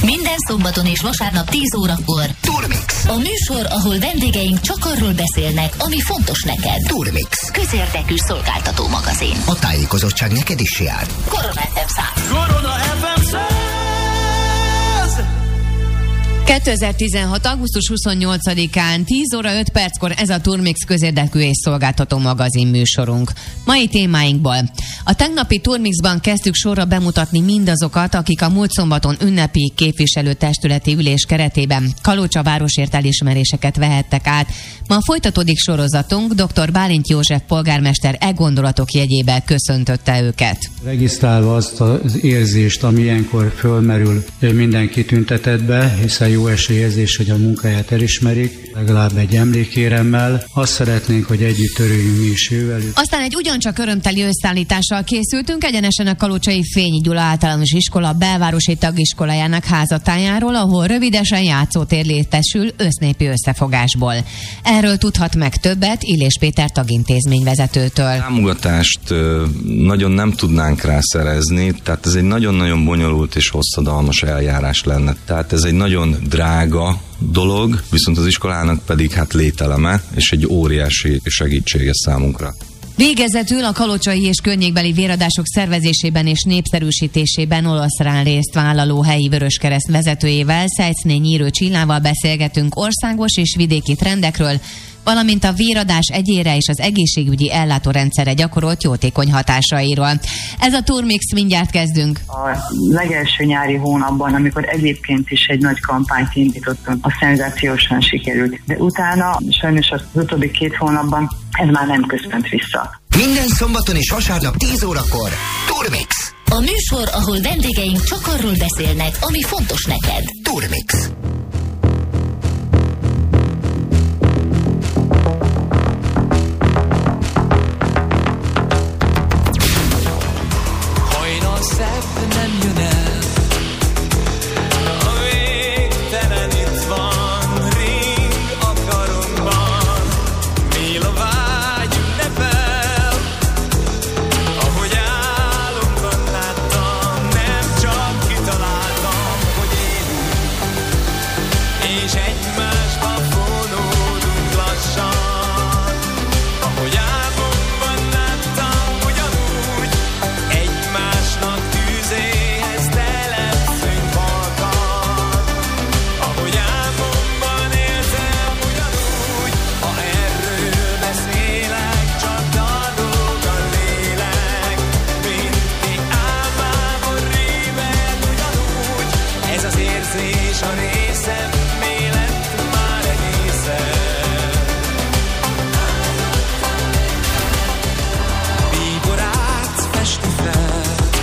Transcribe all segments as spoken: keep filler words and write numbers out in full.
Minden szombaton és vasárnap tíz órakor Turmix. A műsor, ahol vendégeink csak arról beszélnek, ami fontos neked. Turmix. Közérdekű szolgáltató magazin. A tájékozottság neked is jár. Korona ef em száz. Korona ef em száz. kétezer-tizenhat. augusztus huszonnyolcadikán tíz óra öt perckor ez a Turmix közérdekű és szolgáltató magazin műsorunk. Mai témáinkból. A tegnapi Turmixban kezdtük sorra bemutatni mindazokat, akik a múlt szombaton ünnepi képviselőtestületi ülés keretében Kalocsa városért elismeréseket vehettek át. Ma folytatódik sorozatunk, dr. Bálint József polgármester e gondolatok jegyében köszöntötte őket. Regisztrálva azt az érzést, ami ilyenkor fölmerül mindenki tüntetetbe, hiszen jó esélyérzés, hogy a munkáját elismerik, legalább egy emlékéremmel. Azt szeretnénk, hogy együtt törőjünk mi is ővelük. Aztán egy ugyancsak örömteli összeállítással készültünk, egyenesen a Kalocsai Fényi Gyula Általános Iskola belvárosi tagiskolájának házatájáról, ahol rövidesen játszótér létesül össznépi összefogásból. Erről tudhat meg többet Illés Péter tagintézményvezetőtől. Támogatást nagyon nem tudnánk rá szerezni, tehát ez egy nagyon-nagyon bonyolult és hosszadalmas eljárás lenne. Tehát ez egy nagyon drága dolog, viszont az iskolának pedig hát lételeme, és egy óriási segítsége számunkra. Végezetül a kalocsai és környékbeli véradások szervezésében és népszerűsítésében olaszrán részt vállaló helyi Vöröskereszt vezetőjével, Szejcné Nyírő Csillával beszélgetünk országos és vidéki trendekről, valamint a véradás egyére és az egészségügyi ellátórendszerre gyakorolt jótékony hatásairól. Ez a Turmix, mindjárt kezdünk. A legelső nyári hónapban, amikor egyébként is egy nagy kampányt indítottunk, a szenzációsan sikerült. De utána, sajnos az utóbbi két hónapban ez már nem köszönt vissza. Minden szombaton és vasárnap tíz órakor Turmix. A műsor, ahol vendégeink csak arról beszélnek, ami fontos neked. Turmix. Szebb nem jön el, a végtelen itt van, ring a karunkban, mél a vágy ünnepel, ahogy álomban láttam, nem csak kitaláltam, hogy élünk, és egymásban fonódunk lassan, ahogy álmomban láttam, ugyanúgy egymásnak tűzéhez telepszünk halkan, ahogy álmomban éltem ugyanúgy, ha erről beszélek, csak dadog a lélek, mindki álmában rímel ugyanúgy, ez az érzés a részem, mi lett már egészen. Bíborát festi fel,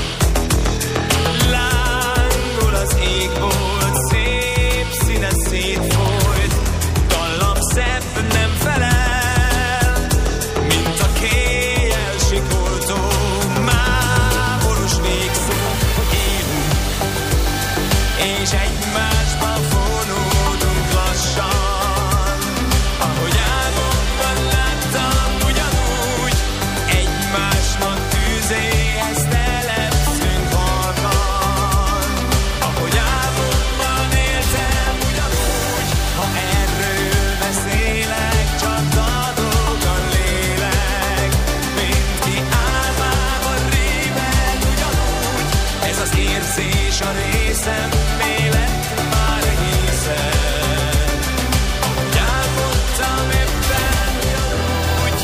lángol az égbolt, szép színe szétfolyt, dallam szebb nem felel, mint a kéjjel sikoltó, mámoros végszó, hogy élünk, és egymásban fonódunk lassan, ahogy álmomban láttam ugyanúgy, egymásnak tűzéhez telepszünk halkan, ahogy álmomban éltem ugyanúgy, ha erről beszélek, csak dadog a lélek, mindki álmában rímel ugyanúgy, ez az érzés a részem, mi lett már egészen, ahogy álmodtam éppen ugyanúgy.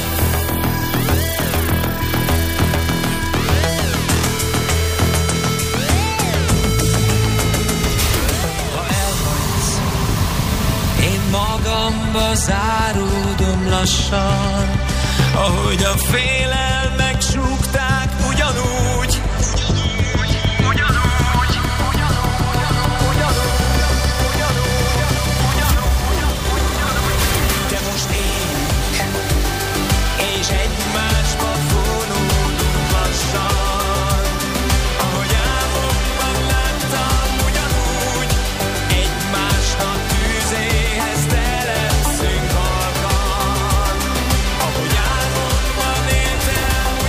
Ha elhagysz, én magamba záródom lassan, ahogy a félelmek súgták ugyanúgy, ugyanúgy, ugyanúgy, de most élünk, és egymásba fonódunk lassan, ahogy álmomban láttam ugyanúgy, egymásnak tűzéhez telepszünk halkan, ahogy álmomban éltem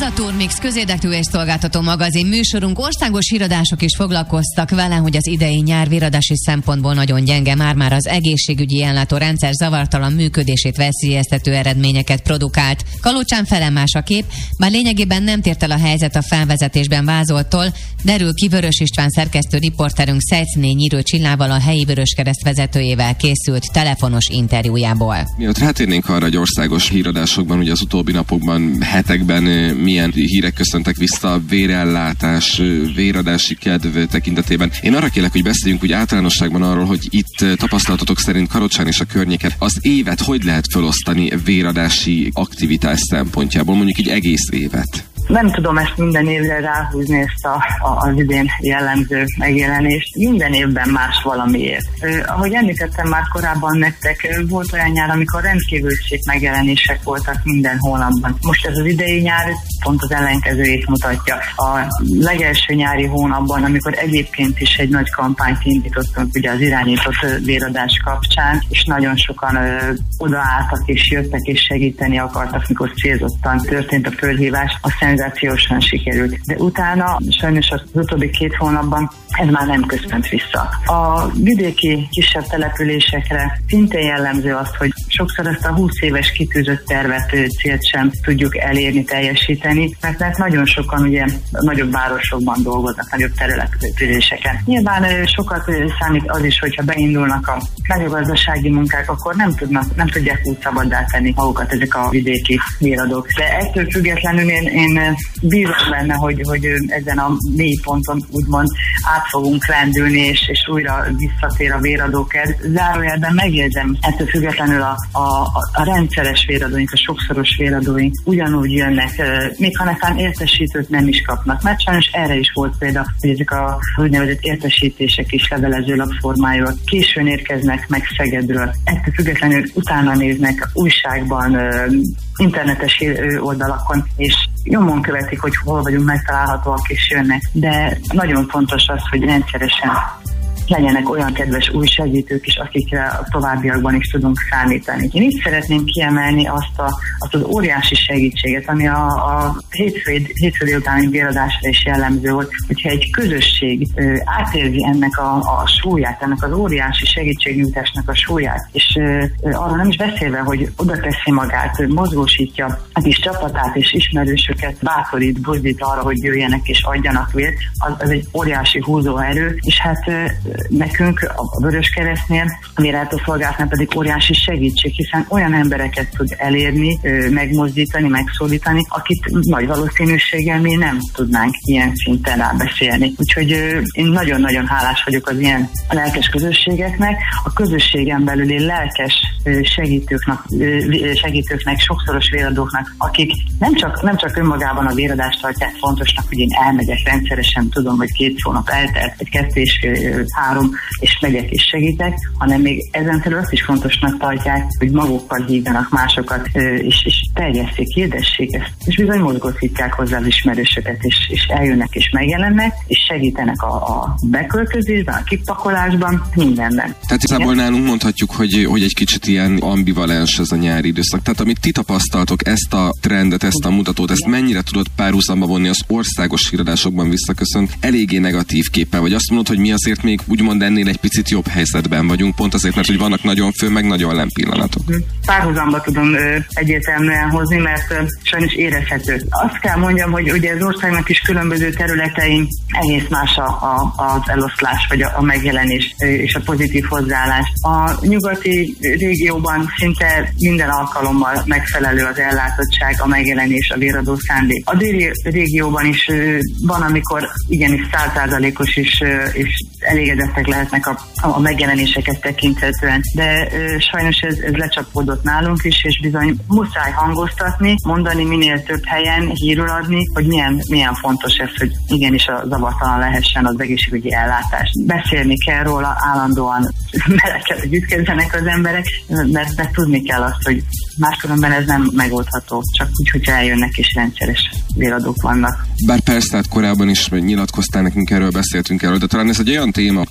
a Turmix közérdekű és szolgáltató magazin műsorunk. Országos híradások is foglalkoztak vele, hogy az idei nyár víradási szempontból nagyon gyenge, már-már az egészségügyi ellátórendszer zavartalan működését veszélyeztető eredményeket produkált. Kalocsán felemás a kép, bár lényegében nem tért el a helyzet a felvezetésben vázoltól, derül ki Vörös István szerkesztő riporterünk Szejcné Nyírő Csillával a helyi Vöröskereszt vezetőjével készült telefonos interjújából. Mielőtt rátérnénk arra, hogy országos híradásokban, ugye az utóbbi napokban, hetekben milyen hírek köszöntek vissza a vérellátás, véradási kedv tekintetében. Én arra kérlek, hogy beszéljünk úgy általánosságban arról, hogy itt tapasztalatotok szerint Kalocsán és a környéken az évet hogy lehet felosztani véradási aktivitás szempontjából, mondjuk egy egész évet? Nem tudom ezt minden évre ráhúzni, ezt a, a, az idén jellemző megjelenést. Minden évben más valamiért. Eh, ahogy említettem már korábban nektek, volt olyan nyár, amikor rendkívül szép megjelenések voltak minden hónapban. Most ez az idei nyár pont az ellenkezőjét mutatja. A legelső nyári hónapban, amikor egyébként is egy nagy kampányt indítottunk ugye az irányított véradás kapcsán, és nagyon sokan ö, odaálltak és jöttek és segíteni akartak, mikor célzottan történt a fölhívás, a szenzációsan sikerült. De utána sajnos az utóbbi két hónapban ez már nem köszönt vissza. A vidéki kisebb településekre szintén jellemző az, hogy sokszor ezt a húsz éves kitűzött tervet, célt sem tudjuk elérni, teljesíteni, mert, mert nagyon sokan ugye nagyobb városokban dolgoznak, nagyobb településeken. Nyilván sokat számít az is, hogyha beindulnak a mezőgazdasági munkák, akkor nem tudnak, nem tudják úgy szabaddá tenni magukat ezek a vidéki véradók. De ettől függetlenül én, én bízom benne, hogy, hogy ezen a mély ponton úgymond át fogunk lendülni, és, és újra visszatér a véradókedv. Zárójelben megjegyzem, ettől függetlenül a, a, a rendszeres véradóink, a sokszoros véradóink ugyanúgy jönnek, még ha nekem értesítőt nem is kapnak, mert sajnos erre is volt példa, hogy ezek a úgynevezett értesítések is levelezőlap formájúak későn érkeznek meg Szegedről. Ettől függetlenül utána néznek újságban, internetes oldalakon, és nyomon követik, hogy hol vagyunk megtalálhatóak, és jönnek. De nagyon fontos az, hogy rendszeresen legyenek olyan kedves új segítők is, akikre a továbbiakban is tudunk számítani. Én itt szeretném kiemelni azt, a, azt az óriási segítséget, ami a, a hétfőd, hétfőd utáni véradásra is jellemző volt, hogyha egy közösség ö, átérzi ennek a, a súlyát, ennek az óriási segítségnyújtásnak a súlyát, és ö, arról nem is beszélve, hogy oda teszi magát, mozgósítja a kis csapatát és ismerősöket, bátorít, buzdít arra, hogy jöjjenek és adjanak vért, az, az egy óriási húzóerő, és hát ö, nekünk a Vöröskeresztnél, a vérátószolgálatnál pedig óriási segítség, hiszen olyan embereket tud elérni, megmozdítani, megszólítani, akit nagy valószínűséggel mi nem tudnánk ilyen szinten rábeszélni. Úgyhogy én nagyon-nagyon hálás vagyok az ilyen lelkes közösségeknek, a közösségen belüli lelkes segítőknek, segítőknek, sokszoros véradóknak, akik nem csak, nem csak önmagában a véradást tartják fontosnak, hogy én elmegyek rendszeresen, tudom, hogy két hónap eltelt, egy kettő és fél, három, és megyek és segítek, hanem még ezen felül azt is fontosnak tartják, hogy magukkal hívjanak másokat, és, és terjesszék, hirdessék ezt, és bizony mozgósítják hozzá az ismerősöket, és, és eljönnek és megjelennek, és segítenek a, a beköltözésben, a kipakolásban, mindenben. Tehát igazából nálunk mondhatjuk, hogy, hogy egy kicsit ilyen ambivalens ez a nyári időszak. Tehát amit ti tapasztaltok, ezt a trendet, ezt a mutatót, ezt mennyire tudod párhuzamba vonni az országos híradásokban visszaköszönt eléggé negatív képpel, vagy azt mondod, hogy mi azért még úgymond ennél egy picit jobb helyzetben vagyunk, pont azért, mert hogy vannak nagyon fő, meg nagyon len pillanatok. Párhuzamba tudom ö, egyértelműen hozni, mert ö, sajnos érezhető. Azt kell mondjam, hogy ugye az országnak is különböző területein egész más a, a, az eloszlás, vagy a, a megjelenés ö, és a pozitív hozzáállás. A nyugati régióban szinte minden alkalommal megfelelő az ellátottság, a megjelenés, a véradó szándék. A déli régióban is ö, van, amikor igenis száz százalékos is, ö, és elégedettek lehetnek a, a megjelenéseket tekinthetően, de ö, sajnos ez, ez lecsapódott nálunk is, és bizony muszáj hangoztatni, mondani minél több helyen, hírül adni, hogy milyen, milyen fontos ez, hogy igenis a zavartalan lehessen az egészségügyi ellátás. Beszélni kell róla, állandóan bele kell, hogy ütkezzenek az emberek, mert, mert tudni kell azt, hogy máskülönben ez nem megoldható, csak úgy, hogyha eljönnek és rendszeres véradók vannak. Bár persze, hát korábban is nyilatkoztál nekünk erről, beszéltünk erről, de talán ez egy olyan téma,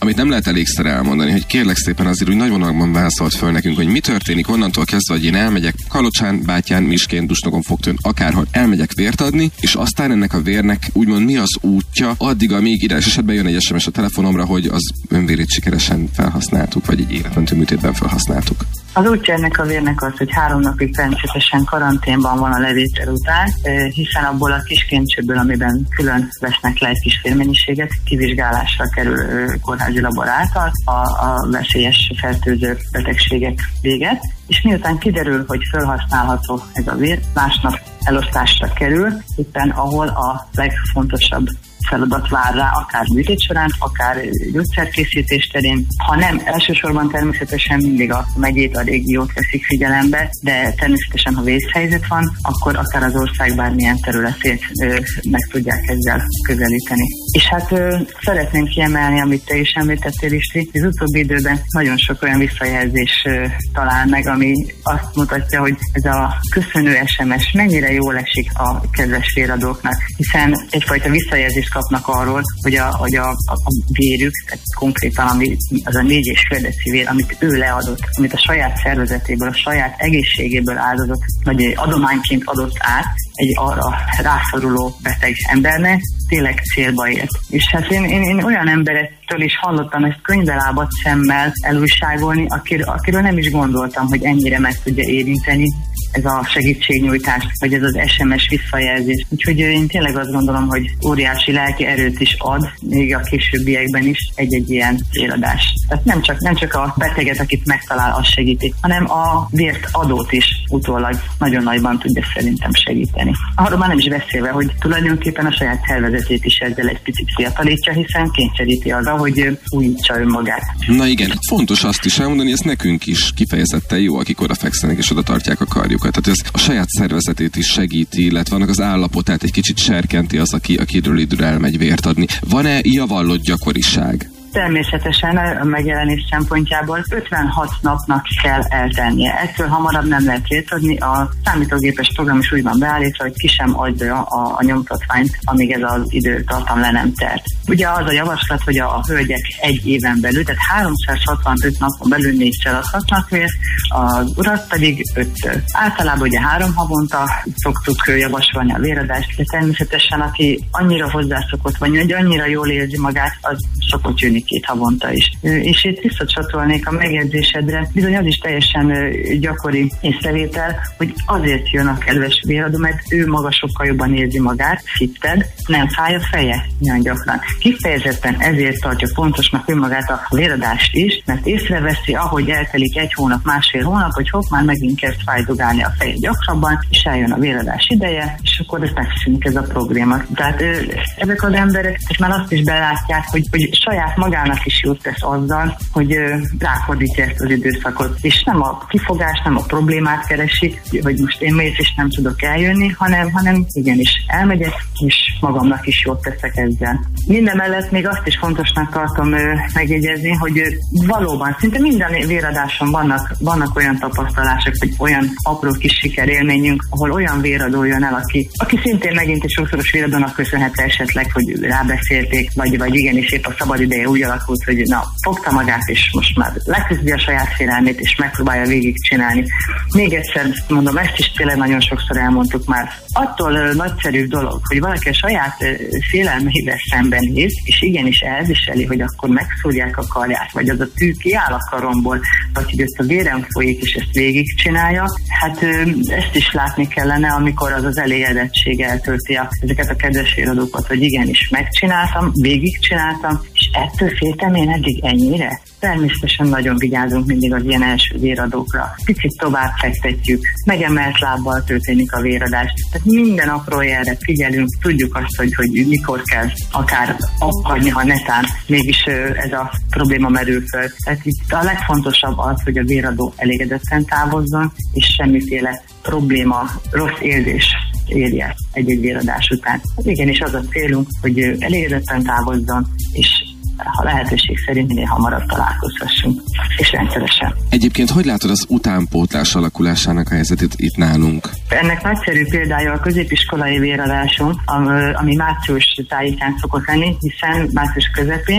amit nem lehet elégszer elmondani, hogy kérlek szépen azért úgy nagy vonalban válaszolt föl nekünk, hogy mi történik onnantól kezdve, hogy én elmegyek Kalocsán, Bátyán, Miskén, Dusnogon, Fogtőn, akárhol elmegyek vért adni, és aztán ennek a vérnek úgymond mi az útja, addig, amíg ideális esetben jön egy es em es a telefonomra, hogy az önvérét sikeresen felhasználtuk, vagy egy életmentő műtétben felhasználtuk. Az útja ennek a vérnek az, hogy három napig természetesen karanténban van a levétel után, hiszen abból a kis kémcsőből, amiben külön vesznek le egy kis vérmennyiséget, kivizsgálásra kerül kórházi labor által a, a veszélyes fertőző betegségek véget, és miután kiderül, hogy felhasználható ez a vér, másnap elosztásra kerül, éppen ahol a legfontosabb feladat vár rá, akár műtét során, akár gyógyszerkészítés terén. Ha nem, elsősorban természetesen mindig a megyét, a régiót veszik figyelembe, de természetesen, ha vészhelyzet van, akkor akár az ország bármilyen területét ö, meg tudják ezzel közelíteni. És hát ö, szeretném kiemelni, amit te is említettél, Isti, az utóbbi időben nagyon sok olyan visszajelzés ö, talál meg, ami azt mutatja, hogy ez a köszönő es em es mennyire jól esik a kedves véradóknak, hiszen egyfajta visszajelzést kapnak arról, hogy a, hogy a, a, a vérük, tehát konkrétan ami, az a négy és fél deci vér, amit ő leadott, amit a saját szervezetéből, a saját egészségéből áldozott, vagy adományként adott át egy arra rászoruló beteg embernek, tényleg célba ért. És hát én, én, én olyan emberektől is hallottam ezt könyvelábat szemmel elújságolni, akir, akiről nem is gondoltam, hogy ennyire meg tudja érinteni ez a segítségnyújtás, vagy ez az es em es visszajelzés. Úgyhogy én tényleg azt gondolom, hogy óriási lelki erőt is ad, még a későbbiekben is egy-egy ilyen véradás. Tehát nem csak, nem csak a beteget, akit megtalál, az segíti, hanem a vért adót is utólag nagyon nagyban tudja szerintem segíteni. Arról már nem is beszélve, hogy tulajdonképpen a saját szervezetét is ezzel egy picit fiatalítja, hiszen kényszeríti arra, hogy újítsa önmagát. Na igen, fontos azt is elmondani, ez nekünk is kifejezetten jó, akik oda fekszenek és oda tartják a karjukat. Tehát ez a saját szervezetét is segíti, illetve annak az állapotát egy kicsit serkenti az, aki, akiről időre elmegy vért adni. Van-e javallott gyakoriság? Természetesen a megjelenés szempontjából ötvenhat napnak kell eltennie. Ettől hamarabb nem lehet vért adni. A számítógépes program is úgy van beállítva, hogy ki sem adja a, a nyomtatványt, amíg ez az időtartam le nem telt. Ugye az a javaslat, hogy a, a hölgyek egy éven belül, tehát háromszázhatvanöt napon belül négyszer adhatnak vért, az urat pedig ötször. Általában ugye három havonta szoktuk javasolni a véradást, de természetesen aki annyira hozzászokott, vagy annyira jól érzi magát, az szokott jönni két havonta is. És itt visszacsatolnék a megjegyzésedre, bizony az is teljesen gyakori észrevétel, hogy azért jön a kedves véradó, mert ő maga sokkal jobban érzi magát, fitted, nem fáj a feje nagyon gyakran. Kifejezetten ezért tartja fontosnak önmagát a véradást is, mert észreveszi, ahogy eltelik egy hónap, másfél hónap, hogy hopp, már megint kezd fájdogálni a feje gyakrabban, és eljön a véradás ideje, és akkor ez megszűnik ez a probléma. Tehát ezek az emberek és már azt is belátják, hogy, hogy saját magának is jót tesz azzal, hogy ráfordítja ezt az időszakot. És nem a kifogás, nem a problémát keresi, hogy most én mész és nem tudok eljönni, hanem, hanem igenis elmegyek, és magamnak is jót teszek ezzel. Mindemellett még azt is fontosnak tartom megjegyezni, hogy valóban szinte minden véradáson vannak, vannak olyan tapasztalások, hogy olyan apró kis sikerélményünk, ahol olyan véradó jön el, aki, aki szintén megint egy sokszoros véradónak köszönhető esetleg, hogy rábeszélték, vagy, vagy igenis épp a szabadideje úgy alakult, hogy na, fogta magát, és most már leküzdi a saját félelmét, és megpróbálja végigcsinálni. Még egyszer mondom, ezt is tényleg nagyon sokszor elmondtuk már. Attól uh, nagyszerű dolog, hogy valaki a saját uh, félelmeivel szembenéz, és igenis elviseli, hogy akkor megszúrják a karját, vagy az a tű kiáll a karomból, vagy hogy ott a vérem folyik, és ezt végigcsinálja. Hát uh, ezt is látni kellene, amikor az az elégedettség eltölti a, ezeket a kedves véradókat, hogy igenis megcsináltam, végigcsináltam, és ettől féltem én eddig ennyire. Természetesen nagyon vigyázunk mindig az ilyen első véradókra. Picit tovább fektetjük, megemelt lábbal történik a véradás. Tehát minden apró jelre figyelünk, tudjuk azt, hogy, hogy mikor kell akár akadni, ha netán mégis ez a probléma merül föl. Tehát itt a legfontosabb az, hogy a véradó elégedetten távozzon, és semmiféle probléma, rossz érzés érje egy-egy véradás után. Igenis az a célunk, hogy elégedetten távozzon, és ha lehetőség szerint minél hamarabb találkozhassunk, és rendszeresen. Egyébként hogy látod az utánpótlás alakulásának a helyzetét itt nálunk? Ennek nagyszerű példája a középiskolai véradásunk, ami március tájékán szokott lenni, hiszen március közepén,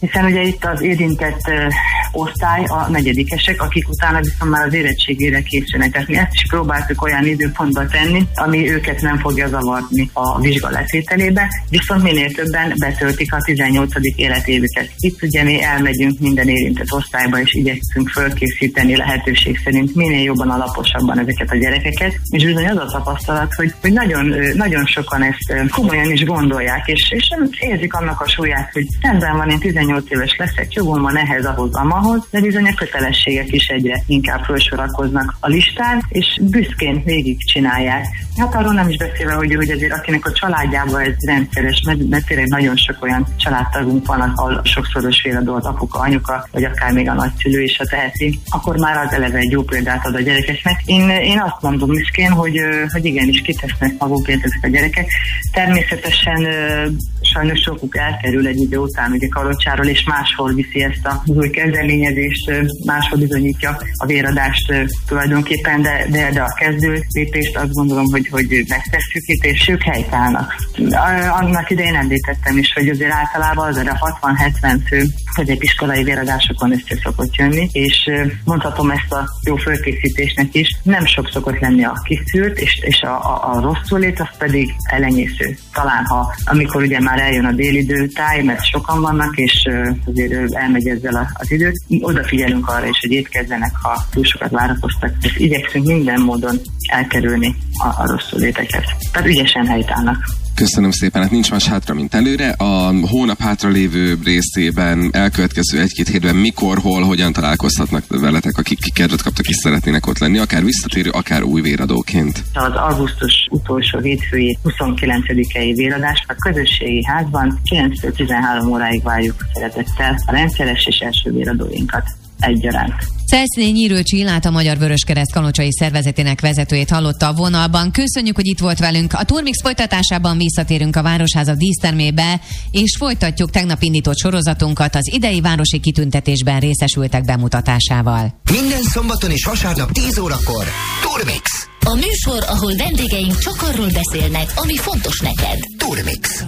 hiszen ugye itt az érintett uh, osztály a negyedikesek, akik utána viszont már az érettségére készülnek. Tehát mi ezt is próbáltuk olyan időpontba tenni, ami őket nem fogja zavarni a vizsga letételébe, viszont minél többen betöltik a tizennyolcadik életévüket. Itt ugye mi elmegyünk minden érintett osztályba, és igyekszünk fölkészíteni lehetőség szerint minél jobban, alaposabban ezeket a gyerekeket, és bizony az a tapasztalat, hogy, hogy nagyon, nagyon sokan ezt komolyan is gondolják, és, és érzik annak a súlyát, hogy rendben van, én tizennyolc éves leszek, jogom van ehhez, ahhoz, amahoz, de bizony a kötelességek is egyre inkább felsorakoznak a listán, és büszkén végig csinálják. Hát arról nem is beszélve, hogy, hogy azért akinek a családjában ez rendszeres, mert, mert tényleg nagyon sok olyan családtagunk van, ahol sokszoros féladó az apuka, anyuka, vagy akár még a nagyszülő is, ha teheti, akkor már az eleve egy jó példát ad a gyerekeknek. Én, én azt mondom büszkén, hogy, hogy igenis kitesznek magukért ezek a gyerekek. Természetesen sajnos sokuk elkerül egy idő után ugye Kalocsáról, és máshol viszi ezt a új kezdeményezést, máshol bizonyítja a véradást tulajdonképpen, de, de, de a kezdő lépést azt gondolom, hogy, hogy megtesszük itt, és ők helytállnak. Annak idején említettem is, hogy azért általában az a hatvan-hetven fő középiskolai véradásokon össze szokott jönni, és mondhatom ezt a jó fölkészítésnek is, nem sok szokott lenni a kiszűrt, és, és a, a, a rosszul lét, az pedig elenyésző. Talán ha, amikor ugye már eljön a délidő táj, mert sokan vannak, és azért elmegy ezzel az időt, odafigyelünk arra is, hogy étkezzenek, ha túl sokat várakoztak, és igyekszünk minden módon elkerülni a, a rosszul léteket. Tehát ügyesen helytállnak. Köszönöm szépen, hát nincs más hátra, mint előre. A hónap hátralévő részében, elkövetkező egy-két hétben mikor, hol, hogyan találkozhatnak veletek, akik kedvet kaptak és szeretnének ott lenni, akár visszatérő, akár új véradóként? Az augusztus utolsó hétfői huszonkilencedikei véradás a közösségi házban kilenctől tizenhárom óráig várjuk szeretettel a rendszeres és első véradóinkat egyaránt. Szelszényi Nyírő Csillát, a Magyar Vöröskereszt kalocsai szervezetének vezetőjét hallotta a vonalban. Köszönjük, hogy itt volt velünk. A Turmix folytatásában visszatérünk a Városháza dísztermébe, és folytatjuk tegnap indított sorozatunkat az idei városi kitüntetésben részesültek bemutatásával. Minden szombaton és vasárnap tíz órakor Turmix. A műsor, ahol vendégeink csak arról beszélnek, ami fontos neked. Turmix.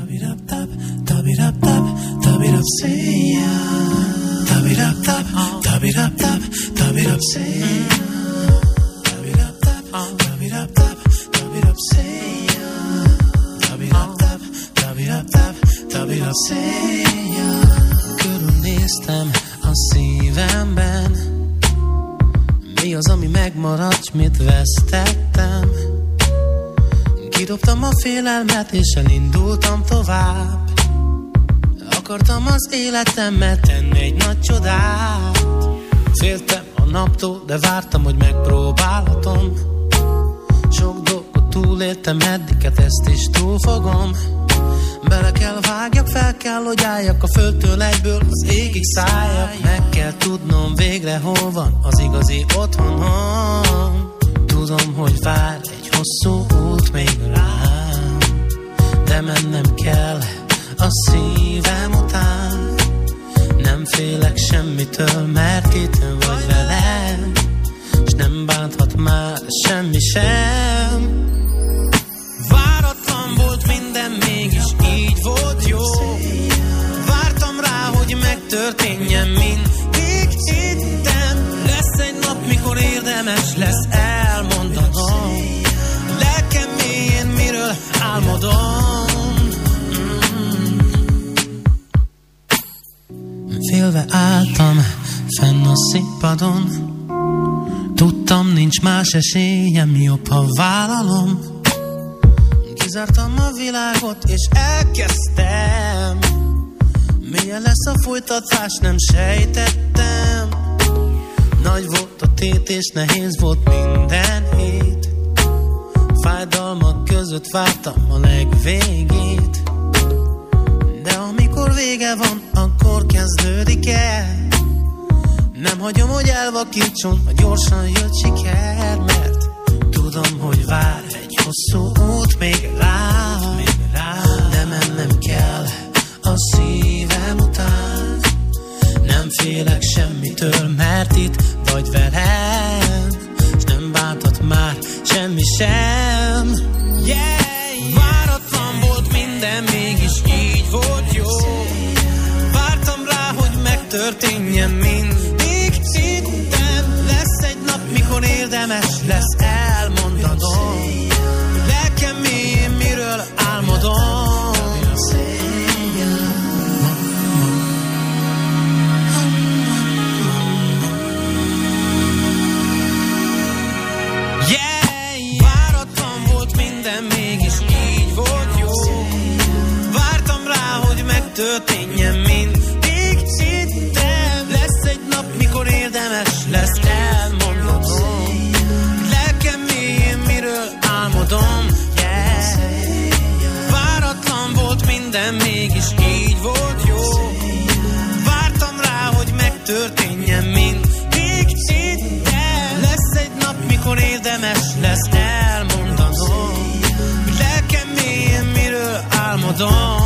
Tub it up, tub, tub it up, tub, tub it up, say. Tub it up, tub, tub it up, tub, tub it up, say. Tub it up, tub, tub it up, tub, tub it up, say. Körülnéztem a szívemben, mi az, ami megmaradt, mit vesztettem. Kidobtam a félelmet, és elindultam tovább. Akartam az életemmel tenni egy nagy csodát. Féltem a naptól, de vártam, hogy megpróbálhatom. Sok dolgot túléltem, eddiget ezt is túlfogom. Bele kell vágjak, fel kell, hogy álljak a földtől egyből az égig szálljak. Meg kell tudnom végre, hol van az igazi otthonom. Tudom, hogy vár egy hosszú út még rám, de mennem kell a szívem után. Nem félek semmitől, mert itt vagy velem, s nem bánthat már semmi sem. Váratlan volt minden, mégis így volt jó. Vártam rá, hogy megtörténjen, mindig hittem. Lesz egy nap, mikor érdemes lesz elmondanom lelkem mélyén, miről álmodom. Félve álltam fenn a színpadon, tudtam, nincs más esélyem, jobb, ha vállalom. Kizártam a világot, és elkezdtem. Milyen lesz a folytatás, nem sejtettem. Nagy volt a tét, és nehéz volt minden hét. Fájdalmak között vártam a legvégét, de amikor vége van, akkor kezdődik el. Nem hagyom, hogy elvakítson, ha gyorsan jött siker, mert tudom, hogy vár egy hosszú út még rám, de mennem kell a szívem után. Nem félek semmitől, mert itt vagy velem, s nem bánthat már semmi sem. Yeah! Váratlan volt minden, mégis így volt jó. Vártam rá, hogy megtörténjen mindig. Hittem, lesz egy nap, mikor érdemes lesz elmondanom. Lelkem mélyén miről álmodom. Történjen mindig, hittem, lesz egy nap, mikor érdemes lesz elmondanom. Lelkem mélyén miről álmodom, yeah. Váratlan volt minden, mégis így volt jó. Vártam rá, hogy megtörténjen mindig, hittem, lesz egy nap, mikor érdemes lesz elmondanom. Lelkem mélyén miről álmodom.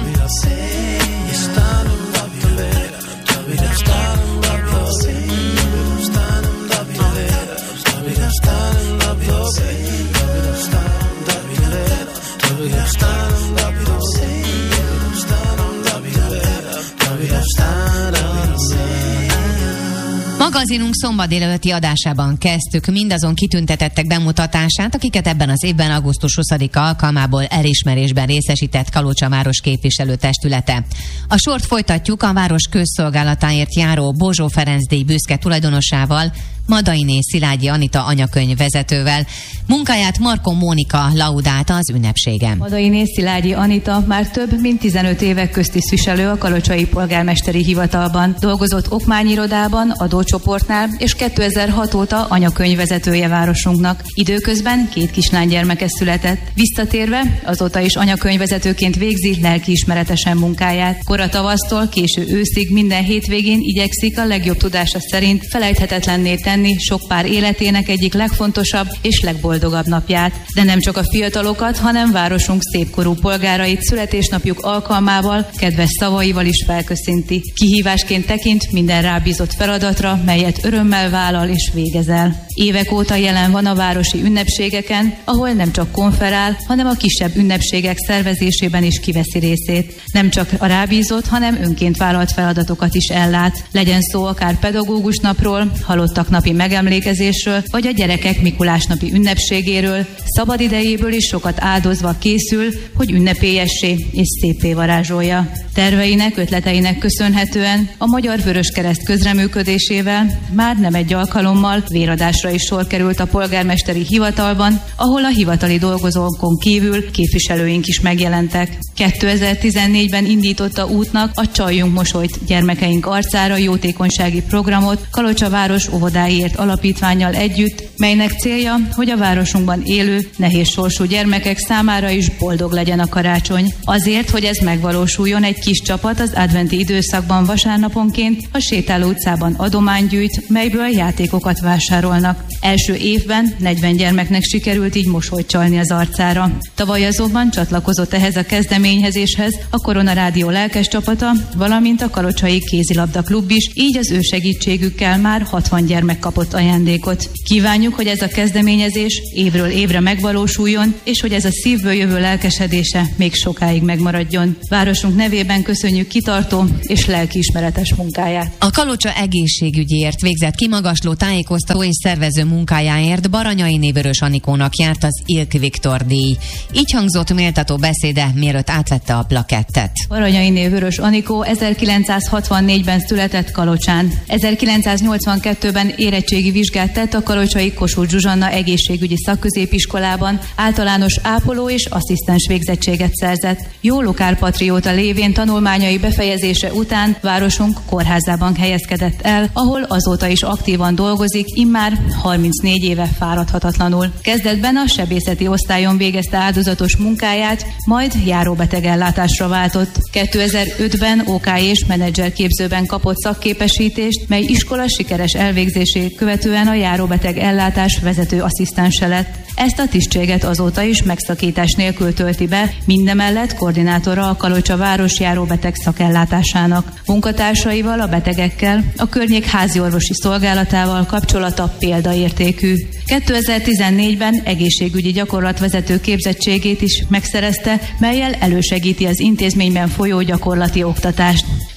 Magazinunk szombat délelőtti adásában kezdtük mindazon kitüntetettek bemutatását, akiket ebben az évben augusztus huszadika alkalmából elismerésben részesített Kalocsa város képviselőtestülete. A sort folytatjuk a város közszolgálatáért járó Bozsó Ferenc díj büszke tulajdonosával, Madainé Szilágyi Anita anyakönyv vezetővel. Munkáját Markó Mónika laudálta az ünnepségen. Madainé Szilágyi Anita már több mint tizenöt éve köztisztviselő a kalocsai polgármesteri hivatalban. Dolgozott okmányirodában, adócsoportnál, és kétezer-hat óta anyakönyvvezetője városunknak. Időközben két kislánygyermeke született. Visszatérve azóta is anyakönyvvezetőként végzi lelkiismeretesen munkáját. Kora tavasztól késő őszig minden hétvégén igyekszik a legjobb tudása szerint felejthetetlenné tenni sok pár életének egyik legfontosabb és legboldogabb napját. De nem csak a fiatalokat, hanem városunk szépkorú polgárait születésnapjuk alkalmával kedves szavaival is felköszönti. Kihívásként tekint minden rábízott feladatra, melyet örömmel vállal és végez el. Évek óta jelen van a városi ünnepségeken, ahol nem csak konferál, hanem a kisebb ünnepségek szervezésében is kiveszi részét. Nem csak a rábízott, hanem önként vállalt feladatokat is ellát. Legyen szó akár pedagógus napról, halottak napi megemlékezésről, vagy a gyerekek Mikulás napi ünnepségéről, szabad idejéből is sokat áldozva készül, hogy ünnepélyessé és szépé varázsolja. Terveinek, ötleteinek köszönhetően a Magyar Vöröskereszt közreműködésével már nem egy alkalommal véradásra is sor került a polgármesteri hivatalban, ahol a hivatali dolgozókon kívül képviselőink is megjelentek. kétezer-tizennégyben indította útnak a Csaljunk mosolyt gyermekeink arcára jótékonysági programot Kalocsa város óvodáiért alapítvánnyal együtt, melynek célja, hogy a városunkban élő, nehéz sorsú gyermekek számára is boldog legyen a karácsony. Azért, hogy ez megvalósuljon, egy kis csapat az adventi időszakban vasárnaponként a Sétáló utcában adományt gyűjt, melyből játékokat vásárolnak. Első évben negyven gyermeknek sikerült így mosolyt csalni az arcára. Tavaly azonban csatlakozott ehhez a kezdeményezéshez a Korona Rádió lelkes csapata, valamint a Kalocsai Kézilabda Klub is, így az ő segítségükkel már hatvan gyermek kapott ajándékot. Kívánjuk, hogy ez a kezdeményezés évről évre megvalósuljon, és hogy ez a szívből jövő lelkesedése még sokáig megmaradjon. Városunk nevében köszönjük kitartó és lelkiismeretes munkáját. A Kalocsa egészségügyért végzett kimagasló tájékoztató és szervező munkájáért Baranyainé Vörös Anikónak járt az Ilk Viktor díj. Így hangzott méltató beszéde, mielőtt átvette a plakettet. Baranyainé Vörös Anikó ezerkilencszázhatvannégyben született Kalocsán. ezerkilencszáznyolcvankettőben érettségi vizsgát tett a kalocsai Kossuth Zsuzsanna egészségügyi szakközépiskolában, általános ápoló és asszisztens végzettséget szerzett. Jó lokálpatrióta lévén tanulmányai befejezése után városunk kórházában helyezkedett el, ahol azóta is aktívan dolgozik, immár harmincnégy éve fáradhatatlanul. Kezdetben a sebészeti osztályon végezte áldozatos munkáját, majd járóbetegellátásra váltott. kétezer-ötben ó ká és menedzserképzőben kapott szakképesítést, mely iskola sikeres elvégzését követően a járóbeteg ellátás vezető asszisztense lett. Ezt a tisztséget azóta is megszakítás nélkül tölti be, mindemellett koordinátora a Kalocsa város járóbeteg szakellátásának. Munkatársaival, a betegekkel, a környék háziorvosi szolgálatával kapcsolata példaértékű. kétezer-tizennégyben egészségügyi gyakorlatvezető képzettségét is megszerezte, mellyel elősegíti az intézményben folyó gyakorlati oktatást.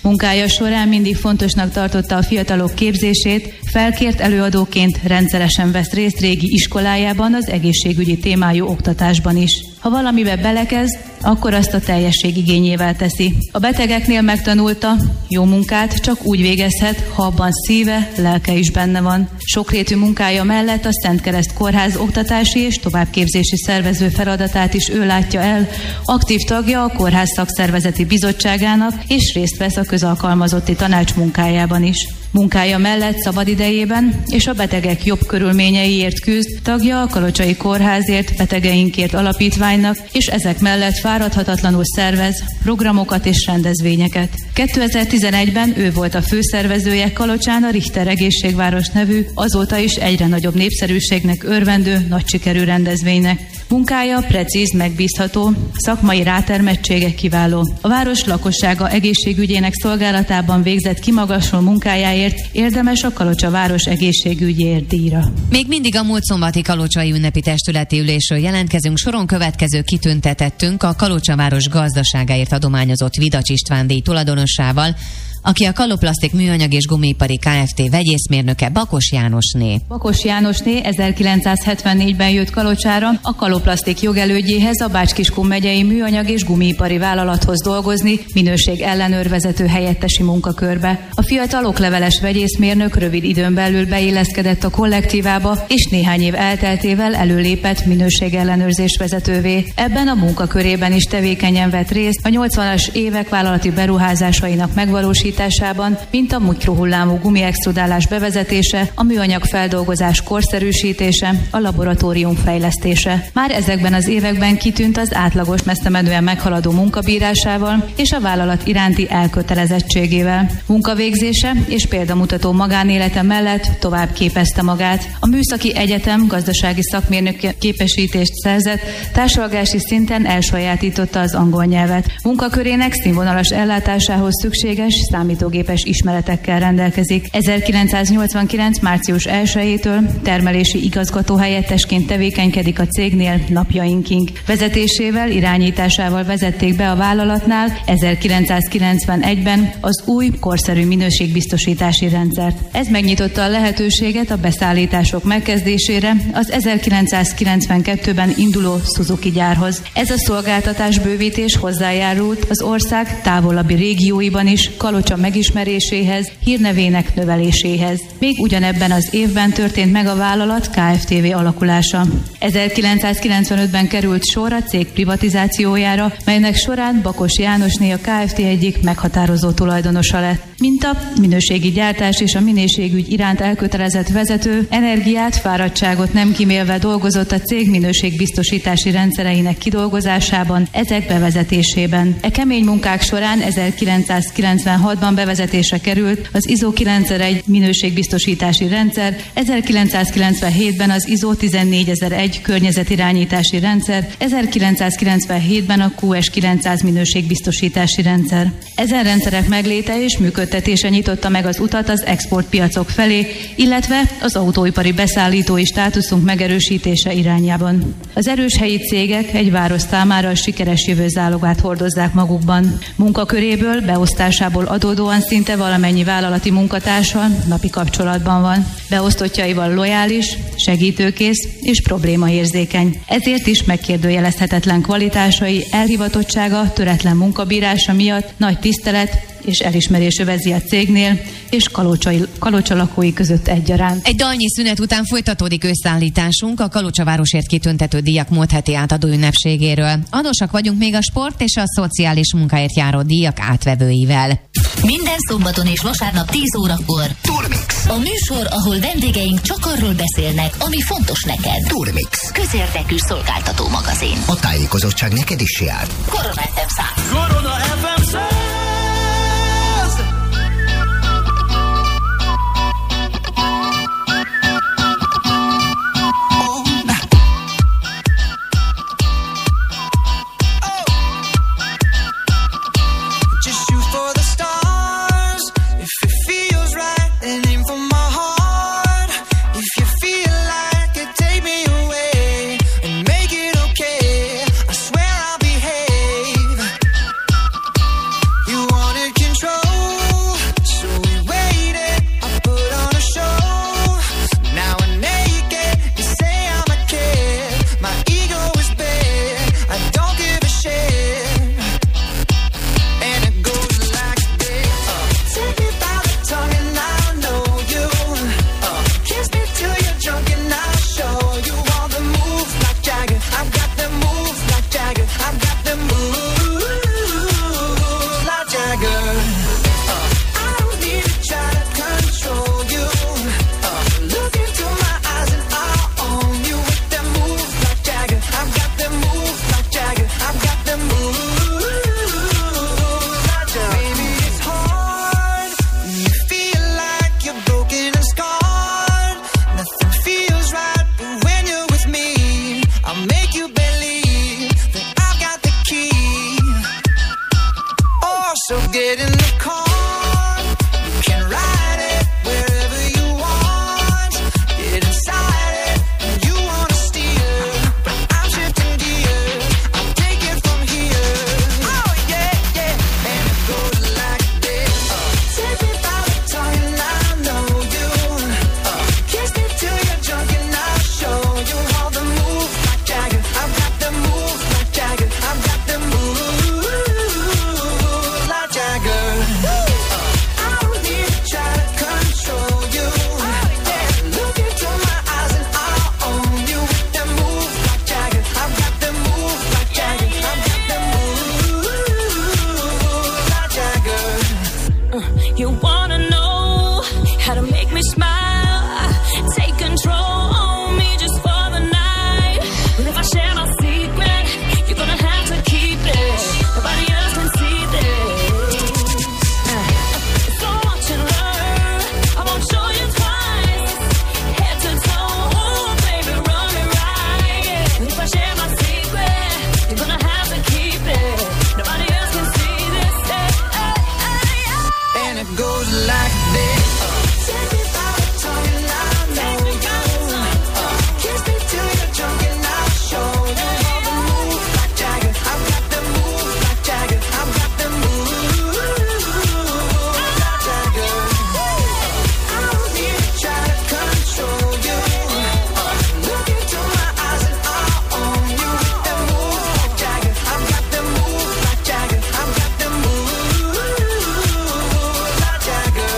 Munkája során mindig fontosnak tartotta a fiatalok képzését, felkért előadóként rendszeresen vesz részt régi iskolájában az egészségügyi témájú oktatásban is. Ha valamibe belekezd, akkor azt a teljesség igényével teszi. A betegeknél megtanulta, jó munkát csak úgy végezhet, ha abban szíve, lelke is benne van. Sokrétű munkája mellett a Szentkereszt Kórház oktatási és továbbképzési szervező feladatát is ő látja el, aktív tagja a kórház szakszervezeti bizottságának és részt vesz a közalkalmazotti tanács munkájában is. Munkája mellett szabadidejében és a betegek jobb körülményeiért küzd, tagja a Kalocsai Kórházért, Betegeinkért Alapítványnak, és ezek mellett fáradhatatlanul szervez programokat és rendezvényeket. kétezer-tizenegyben ő volt a főszervezője Kalocsán a Richter Egészségváros nevű, azóta is egyre nagyobb népszerűségnek örvendő, nagy sikerű rendezvénynek. Munkája precíz, megbízható, szakmai rátermettsége kiváló. A város lakossága egészségügyének szolgálatában végzett kimagasló munkájáért érdemes a Kalocsa város egészségügyért díjra. Még mindig a múlt szombati kalocsai ünnepi testületi ülésről jelentkezünk. Soron következő kitüntetettünk a Kalocsa város gazdaságáért adományozott Vidacs István díj tulajdonosával, aki a Kaloplasztik Műanyag és Gumipari Kft. Vegyészmérnöke, Bakos Jánosné. Bakos Jánosné ezerkilencszázhetvennégyben jött Kalocsára a Kaloplasztik jogelődjéhez, a Bács-Kiskun megyei műanyag és gumipari vállalathoz dolgozni, minőség ellenőrvezető helyettesi munkakörbe. A fiatal okleveles vegyészmérnök rövid időn belül beilleszkedett a kollektívába, és néhány év elteltével előlépett minőségellenőrzés vezetővé. Ebben a munkakörében is tevékenyen vett részt a nyolcvanas évek vállalati beruházásainak megvalósításában, mint a mikrohullámú gumiextrudálás bevezetése, a műanyag feldolgozás korszerűsítése, a laboratórium fejlesztése. Már ezekben az években kitűnt az átlagos messzemenően meghaladó munkabírásával és a vállalat iránti elkötelezettségével. Munkavégzése és példamutató magánélete mellett tovább képezte magát. A Műszaki Egyetem gazdasági szakmérnök képesítést szerzett, társalgási szinten elsajátította az angol nyelvet. Munkakörének színvonalas ellátásához szükséges számítógépes ismeretekkel rendelkezik. ezerkilencszáznyolcvankilenc. március elsejétől termelési igazgatóhelyettesként tevékenykedik a cégnél napjainkig. Vezetésével, irányításával vezették be a vállalatnál ezerkilencszázkilencvenegyben az új, korszerű minőségbiztosítási rendszert. Ez megnyitotta a lehetőséget a beszállítások megkezdésére az ezerkilencszázkilencvenkettőben induló Suzuki gyárhoz. Ez a szolgáltatás bővítés hozzájárult az ország távolabbi régióiban is Kalocsa megismeréséhez, hírnevének növeléséhez. Még ugyanebben az évben történt meg a vállalat Kft. Alakulása. ezerkilencszázkilencvenötben került sor a cég privatizációjára, melynek során Bakos Jánosné a Kft. Egyik meghatározó tulajdonosa lett. Mint a minőségi gyártás és a minőségügy iránt elkötelezett vezető, energiát, fáradtságot nem kímélve dolgozott a cég minőségbiztosítási rendszereinek kidolgozásában, ezek bevezetésében. E kemény munkák során ezerkilencszázkilencvenhatban bevezetésre került az i es o kilencezer-egy minőségbiztosítási rendszer, ezerkilencszázkilencvenhétben az i es o tizennégyezer-egy környezetirányítási rendszer, ezerkilencszázkilencvenhétben a kú es kilencszáz minőségbiztosítási rendszer. Ezen rendszerek megléte és működtetése nyitotta meg az utat az exportpiacok felé, illetve az autóipari beszállítói státuszunk megerősítése irányában. Az erős helyi cégek egy város számára a sikeres jövő zálogát hordozzák magukban. Munkaköréből, beosztásából adódóan szinte valamennyi vállalati munkatársal napi kapcsolatban van. Beosztottjaival lojális, segítőkész és problémaérzékeny. Ezért is megkérdőjelezhetetlen kvalitásai, elhivatottsága, töretlen munkabírása miatt nagy tisztelet és elismerés övezi a cégnél és Kalocsai, Kalocsa lakói között egyaránt. Egy dalnyi szünet után folytatódik összeállításunk a Kalocsa városért kitüntető díjak múlt heti átadó ünnepségéről. Adósak vagyunk még a sport és a szociális munkáért járó díjak átvevőivel. Minden szombaton és vasárnap tíz órakor Turmix. A műsor, ahol vendégeink csak arról beszélnek, ami fontos neked. Turmix. Közérdekű szolgáltató magazin. A tájékozottság neked is jár. Korona ef em száz. Korona ef em száz. make me smile, take control on me just for the night. But if I share my secret, you're gonna have to keep it. Nobody else can see this. So watch and learn, I won't show you twice. Head to toe, oh baby, run it right. But if I share my secret, you're gonna have to keep it. Nobody else can see this. Hey, hey, hey, hey. And it goes like this. Take me by the tongue and I'll know you. Kiss me till you're drunk and I'll show you all the moves like Jagger. I've got the moves like Jagger. I've got the moves like Jagger. I don't need to try to control you. Look into my eyes and I'll own you. With the moves like Jagger. I've got the moves like Jagger. I've got the moves like Jagger.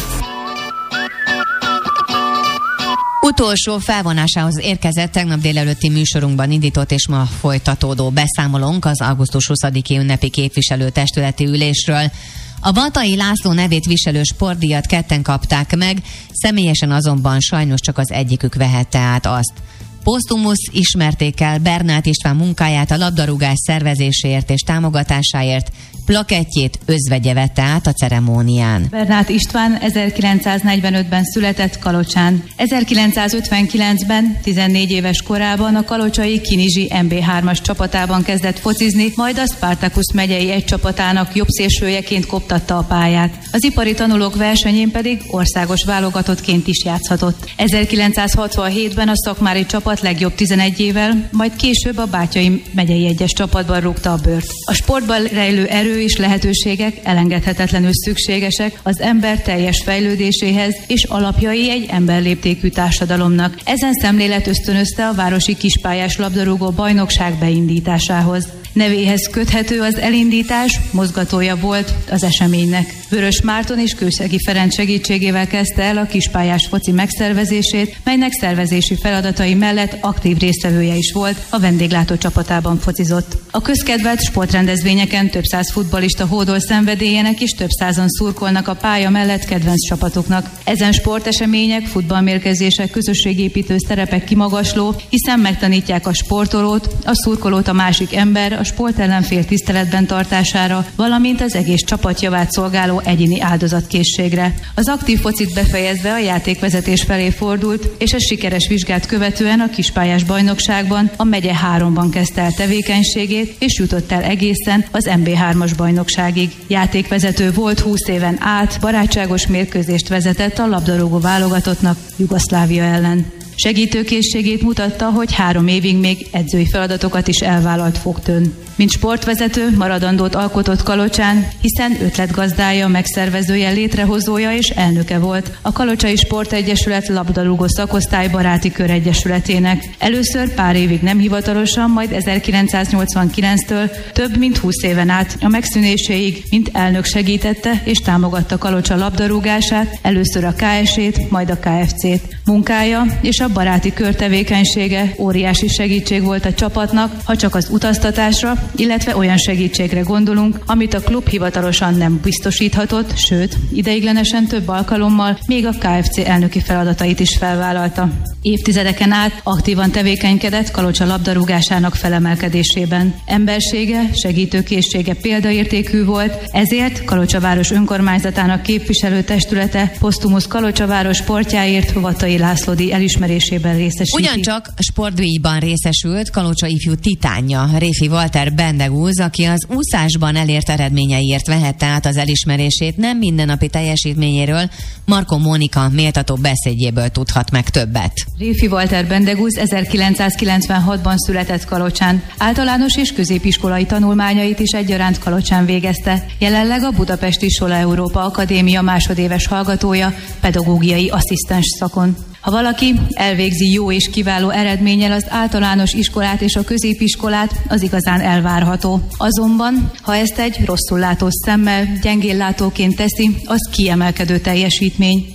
Utolsó felvonásához érkezett tegnap délelőtti műsorunkban indított és ma folytatódó beszámolónk az augusztus huszadiki ünnepi képviselőtestületi ülésről. A Baltai László nevét viselő sportdíjat ketten kapták meg, személyesen azonban sajnos csak az egyikük vehette át azt. Posztumusz ismerték el Bernát István munkáját a labdarúgás szervezéséért és támogatásáért, plakettjét özvegye vette át a ceremónián. Bernát István ezerkilencszáznegyvenötben született Kalocsán. ezerkilencszázötvenkilencben tizennégy éves korában a kalocsai Kinizsi em bé hármas csapatában kezdett focizni, majd a Spartacus megyei egy csapatának jobbszélsőjeként koptatta a pályát. Az ipari tanulók versenyén pedig országos válogatottként is játszhatott. ezerkilencszázhatvanhétben a szakmári csapat legjobb tizenegyével, majd később a Bátyai megyei egyes csapatban rúgta a bőrt. A sportban rejlő erő és lehetőségek elengedhetetlenül szükségesek az ember teljes fejlődéséhez és alapjai egy emberléptékű társadalomnak. Ezen szemlélet ösztönözte a városi kispályás labdarúgó bajnokság beindításához. Nevéhez köthető az elindítás, mozgatója volt az eseménynek. Vörös Márton és Kőszegi Ferenc segítségével kezdte el a kispályás foci megszervezését, melynek szervezési feladatai mellett aktív résztvevője is volt, a vendéglátó csapatában focizott. A közkedvelt sportrendezvényeken több száz futballista hódol szenvedélyének és több százan szurkolnak a pálya mellett kedvenc csapatuknak. Ezen sportesemények, futballmérkőzések, közösségépítő szerepek kimagasló, hiszen megtanítják a sportolót, a szurkolót a másik ember, a sport ellenfél tiszteletben tartására, valamint az egész csapat javát szolgáló egyéni áldozatkészségre. Az aktív focit befejezve a játékvezetés felé fordult, és a sikeres vizsgát követően a kispályás bajnokságban, a megye háromban kezdte el tevékenységét, és jutott el egészen az em bé hármas bajnokságig. Játékvezető volt húsz éven át, barátságos mérkőzést vezetett a labdarúgó válogatottnak Jugoszlávia ellen. Segítőkészségét mutatta, hogy három évig még edzői feladatokat is elvállalt Fogtön. Mint sportvezető maradandót alkotott Kalocsán, hiszen ötletgazdája, megszervezője, létrehozója és elnöke volt a Kalocsai Sportegyesület labdarúgó szakosztály baráti köregyesületének. Először pár évig nem hivatalosan, majd ezerkilencszáznyolcvankilenctől több mint húsz éven át a megszűnéséig, mint elnök segítette és támogatta Kalocsa labdarúgását, először a ká es é-t, majd a ká ef cé-t. Munkája és a baráti kör tevékenysége óriási segítség volt a csapatnak, ha csak az utaztatásra, illetve olyan segítségre gondolunk, amit a klub hivatalosan nem biztosíthatott, sőt, ideiglenesen több alkalommal még a ká ef cé elnöki feladatait is felvállalta. Évtizedeken át aktívan tevékenykedett Kalocsa labdarúgásának felemelkedésében. Embersége, segítőkészsége példaértékű volt, ezért Kalocsa város önkormányzatának képviselőtestülete posztumusz Kalocsa város sportjáért Vattai László díj elismerésében részesíti. Ugyancsak sportdíjban részesült Kalocsa ifjú titánja, Réfi Walter Bendegúz, aki az úszásban elért eredményeiért vehette át az elismerését, nem mindennapi teljesítményéről Markó Mónika méltató beszédjéből tudhat meg többet. Réfi Walter Bendegúz ezerkilencszázkilencvenhatban született Kalocsán. Általános és középiskolai tanulmányait is egyaránt Kalocsán végezte. Jelenleg a Budapesti Sola Európa Akadémia másodéves hallgatója, pedagógiai asszisztens szakon. Ha valaki elvégzi jó és kiváló eredménnyel az általános iskolát és a középiskolát, az igazán elvárható. Azonban, ha ezt egy rosszul látó szemmel, gyengén látóként teszi, az kiemelkedő teljesítmény.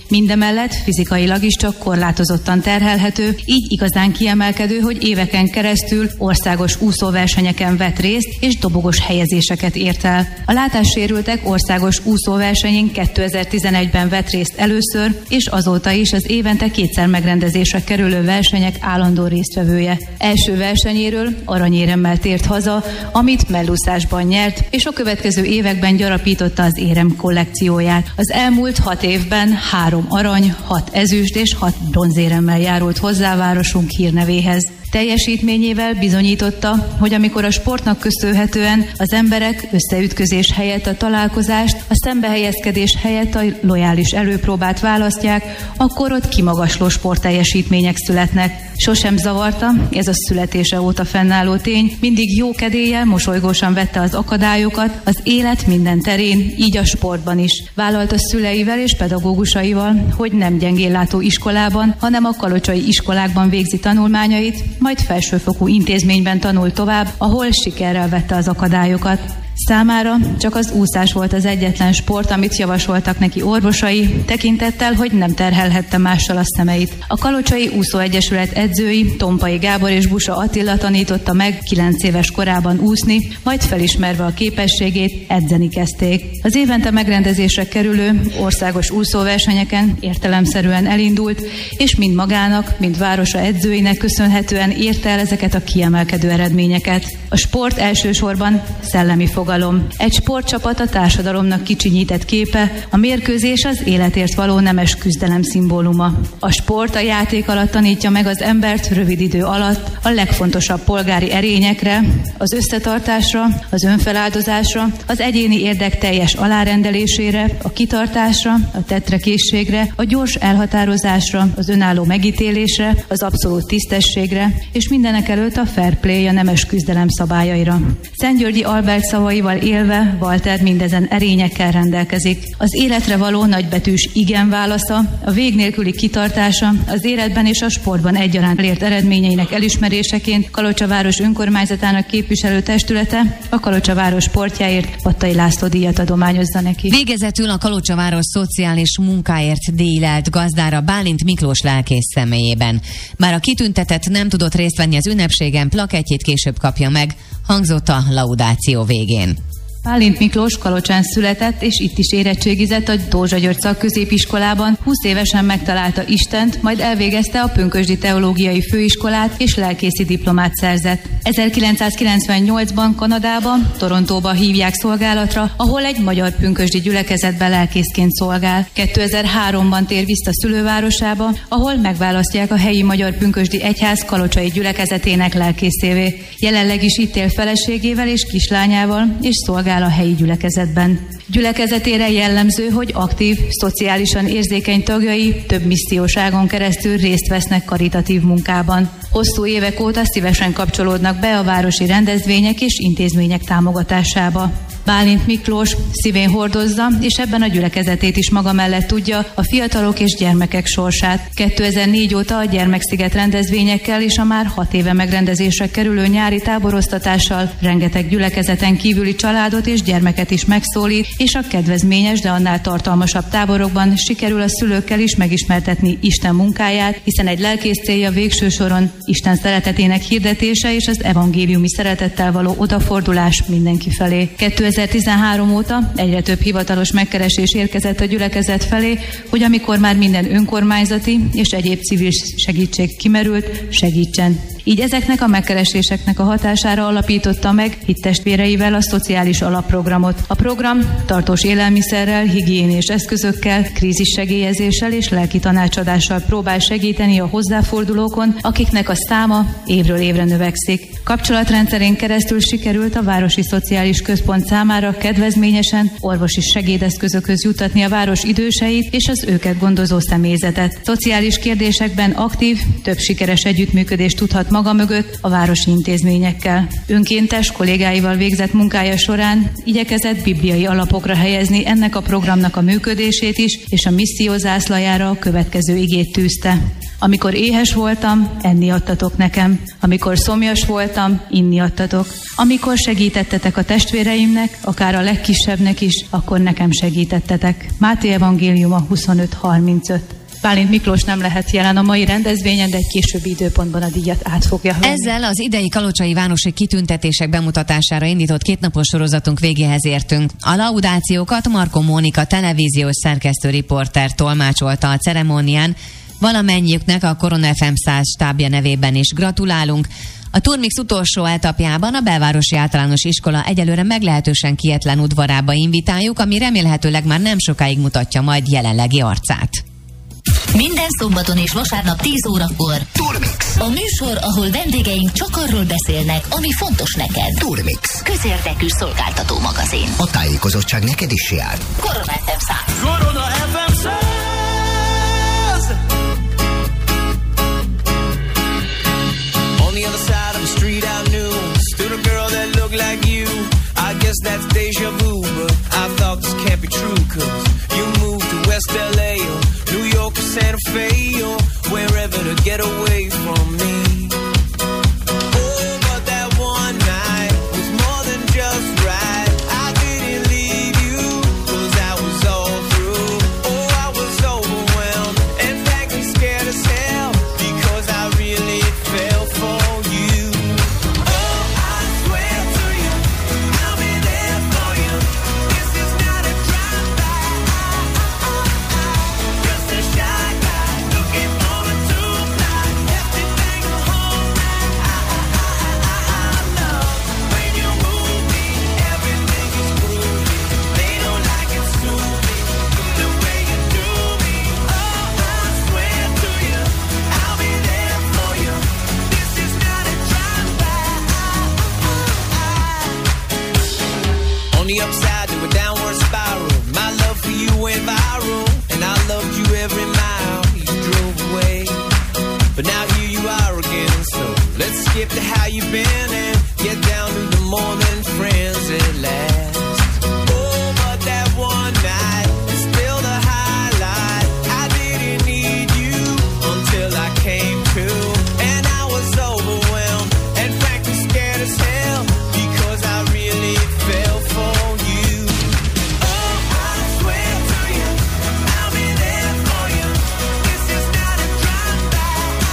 Mindemellett fizikailag is csak korlátozottan terhelhető, így igazán kiemelkedő, hogy éveken keresztül országos úszóversenyeken vett részt és dobogos helyezéseket ért el. A látássérültek országos úszóversenyén kétezer-tizenegyben vett részt először, és azóta is az évente kétszer megrendezésre kerülő versenyek állandó résztvevője. Első versenyéről aranyéremmel tért haza, amit mellúszásban nyert, és a következő években gyarapította az érem kollekcióját. Az elmúlt hat évben három arany, hat ezüst és hat bronzéremmel járult hozzá városunk hírnevéhez. Teljesítményével bizonyította, hogy amikor a sportnak köszönhetően az emberek összeütközés helyett a találkozást, a szembehelyezkedés helyett a lojális előpróbát választják, akkor ott kimagasló sportteljesítmények születnek. Sosem zavarta, ez a születése óta fennálló tény, mindig jókedéllyel, mosolygósan vette az akadályokat az élet minden terén, így a sportban is. Vállalta szüleivel és pedagógusaival, hogy nem gyengénlátó iskolában, hanem a kalocsai iskolákban végzi tanulmányait, majd felsőfokú intézményben tanul tovább, ahol sikerrel vette az akadályokat. Számára csak az úszás volt az egyetlen sport, amit javasoltak neki orvosai, tekintettel, hogy nem terhelhette mással a szemeit. A Kalocsai Úszóegyesület edzői Tompai Gábor és Busa Attila tanította meg kilenc éves korában úszni, majd felismerve a képességét edzeni kezdték. Az évente megrendezésre kerülő országos úszóversenyeken értelemszerűen elindult, és mind magának, mind városa edzőinek köszönhetően érte el ezeket a kiemelkedő eredményeket. A sport elsősorban szellemi fogalom. Egy sportcsapat a társadalomnak kicsinyített képe, a mérkőzés az életért való nemes küzdelem szimbóluma. A sport a játék alatt tanítja meg az embert rövid idő alatt a legfontosabb polgári erényekre, az összetartásra, az önfeláldozásra, az egyéni érdek teljes alárendelésére, a kitartásra, a tetrekészségre, a gyors elhatározásra, az önálló megítélésre, az abszolút tisztességre, és mindenek előtt a fair play, a nemes küzdelem szabályaira. Szentgyörgyi Albert szavaival élve Walter mindezen erényekkel rendelkezik. Az életre való nagybetűs igen válasza, a vég nélküli kitartása, az életben és a sportban egyaránt elért eredményeinek elismeréseként Kalocsa város önkormányzatának képviselő testülete a Kalocsa város sportjáért Pattai László díjat adományozza neki. Végezetül a Kalocsa város szociális munkáért díjlelt gazdára Bálint Miklós lelkész személyében. Bár a kitüntetett nem tudott részt venni az ünnepségen, plakettjét később kapja meg, hangzott a laudáció végén. Bálint Miklós Kalocsán született, és itt is érettségizett a Dózsa György szakközépiskolában, húsz évesen megtalálta Istent, majd elvégezte a Pünkösdi Teológiai Főiskolát, és lelkészi diplomát szerzett. ezerkilencszázkilencvennyolcban Kanadában, Torontóba hívják szolgálatra, ahol egy magyar pünkösdi gyülekezetben lelkészként szolgál. kétezer-háromban tér vissza szülővárosába, ahol megválasztják a helyi magyar pünkösdi egyház kalocsai gyülekezetének lelkészévé. Jelenleg is itt él feleségével és kislányával, és szolgál a helyi gyülekezetben. Gyülekezetére jellemző, hogy aktív, szociálisan érzékeny tagjai több misszióságon keresztül részt vesznek karitatív munkában. Hosszú évek óta szívesen kapcsolódnak be a városi rendezvények és intézmények támogatásába. Bálint Miklós szívén hordozza, és ebben a gyülekezetét is maga mellett tudja, a fiatalok és gyermekek sorsát. kétezer-négy óta a Gyermeksziget rendezvényekkel és a már hat éve megrendezésre kerülő nyári táboroztatással rengeteg gyülekezeten kívüli családot és gyermeket is megszólít, és a kedvezményes, de annál tartalmasabb táborokban sikerül a szülőkkel is megismertetni Isten munkáját, hiszen egy lelkész célja végső soron Isten szeretetének hirdetése és az evangéliumi szeretettel való odafordulás mindenki felé. kétezer-tizenhárom óta egyre több hivatalos megkeresés érkezett a gyülekezet felé, hogy amikor már minden önkormányzati és egyéb civil segítség kimerült, segítsen. Így ezeknek a megkereséseknek a hatására alapította meg hittestvéreivel a szociális alapprogramot. A program tartós élelmiszerrel, higiénés eszközökkel, krízissegélyezéssel és lelki tanácsadással próbál segíteni a hozzáfordulókon, akiknek a száma évről évre növekszik. Kapcsolatrendszerén keresztül sikerült a Városi Szociális Központ számára kedvezményesen orvosi segédeszközökhöz juttatni a város időseit és az őket gondozó személyzetet. Szociális kérdésekben aktív, több sikeres együttműködést tudhat maga mögött a városi intézményekkel. Önkéntes kollégáival végzett munkája során igyekezett bibliai alapokra helyezni ennek a programnak a működését is, és a misszió zászlajára a következő igét tűzte. Amikor éhes voltam, enni adtatok nekem. Amikor szomjas voltam, inni adtatok. Amikor segítettetek a testvéreimnek, akár a legkisebbnek is, akkor nekem segítettetek. Máté evangéliuma huszonöt harmincöt. Bálint Miklós nem lehet jelen a mai rendezvényen, de egy későbbi időpontban a díjat át fogja venni. Ezzel az idei kalocsai városi kitüntetések bemutatására indított kétnapos sorozatunk végéhez értünk. A laudációkat Markó Mónika televíziós szerkesztő riporter tolmácsolta a ceremónián. Valamennyiüknek a Korona ef em száz stábja nevében is gratulálunk. A Turmix utolsó etapjában a Belvárosi Általános Iskola egyelőre meglehetősen kietlen udvarába invitáljuk, ami remélhetőleg már nem sokáig mutatja majd jelenlegi arcát. Minden szombaton és vasárnap tíz órakor Turmix. A műsor, ahol vendégeink csak arról beszélnek, ami fontos neked. Turmix. Közérdekű szolgáltató magazin. A tájékozottság neked is jár. Korona ef em száz. Korona ef em száz. On the other side of the street I knew stood a girl that looked like you. I guess that's deja vu, but I thought this can't be true, cause you moved to West L A or New York or Santa Fe or wherever to get away from me. Oh, but that one night was more than just right. I didn't leave you, cause I was all through. Oh, I was overwhelmed and frankly scared as hell, because I really fell for you. Oh, I swear to you, I'll be there for you. This is not a drive-by. Just a shy guy looking for a two-fly. Everything a whole night. I, I, I, I, I love when you move me. Everything is groovy. They don't like it soupy the way you do me. Oh, I swear to you, I'll be there for you. This is not a drive-by. On the upside to a downward spiral, my love for you went viral, and I loved you every mile you drove away. But now here you are again, so let's skip to how you've been and get down to the more than friends at last. Oh, but that one night is still the highlight. I didn't need you until I came to, and I was overwhelmed and frankly scared as hell, because I really fell for you. Oh, I swear to you, I'll be there for you. This is not a drive-by.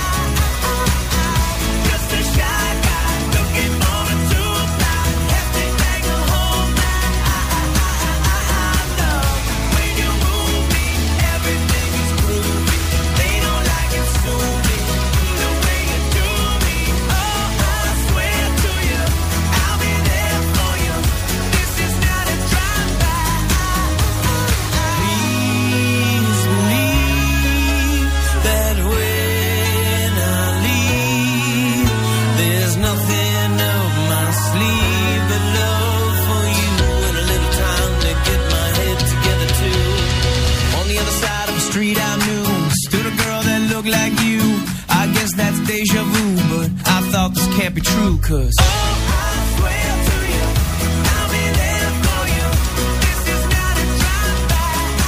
Just a shy guy looking for a two-fly. Everything a whole night. I, I, I, I, I love when you move me. Everything is groovy. They don't like it soupy the way you do me. Oh, I swear to you, I'll be there for you. This is not a drive-by. Please believe that when I leave, there's nothing up my sleeve but love for you and a little time to get my head together too. On the other side of the street I knew stood a girl that looked like you. I guess that's deja vu, but I thought this can't be true, cause oh, I swear to you, I'll be there for you. This is not a drive-by.